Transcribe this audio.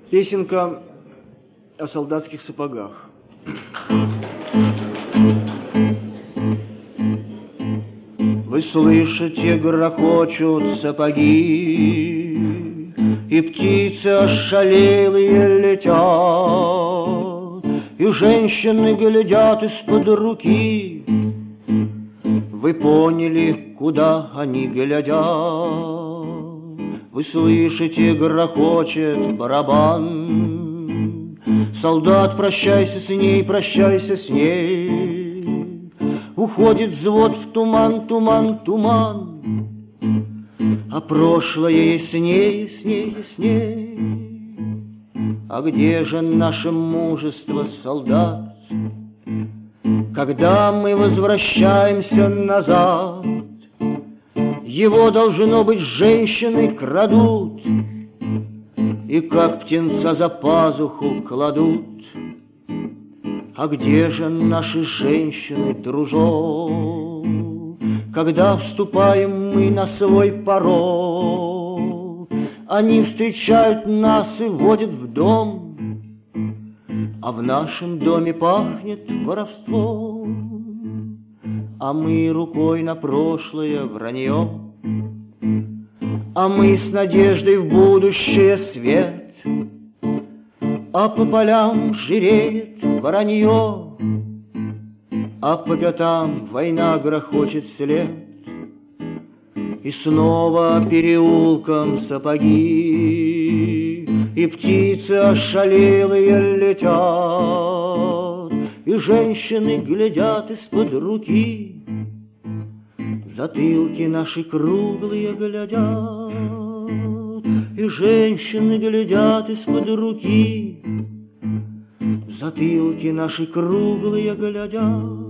Песенка о солдатских сапогах. Вы слышите, грохочут сапоги, и птицы ошалелые летят, и женщины глядят из-под руки. Вы поняли, куда они глядят? Вы слышите, грохочет барабан. Солдат, прощайся с ней, прощайся с ней. Уходит взвод в туман, туман, туман. А прошлое ясней, ясней, ясней. А где же наше мужество, солдат? Когда мы возвращаемся назад, его, должно быть, женщины крадут и как птенца за пазуху кладут. А где же наши женщины, дружок, когда вступаем мы на свой порог? Они встречают нас и вводят в дом, а в нашем доме пахнет воровством, а мы рукой на прошлое вранье, а мы с надеждой в будущее свет, а по полям жиреет воронье, а по пятам война грохочет вслед, и снова переулком сапоги, и птицы ошалелые летят, и женщины глядят из-под руки. Затылки наши круглые глядят, и женщины глядят из-под руки. Затылки наши круглые глядят.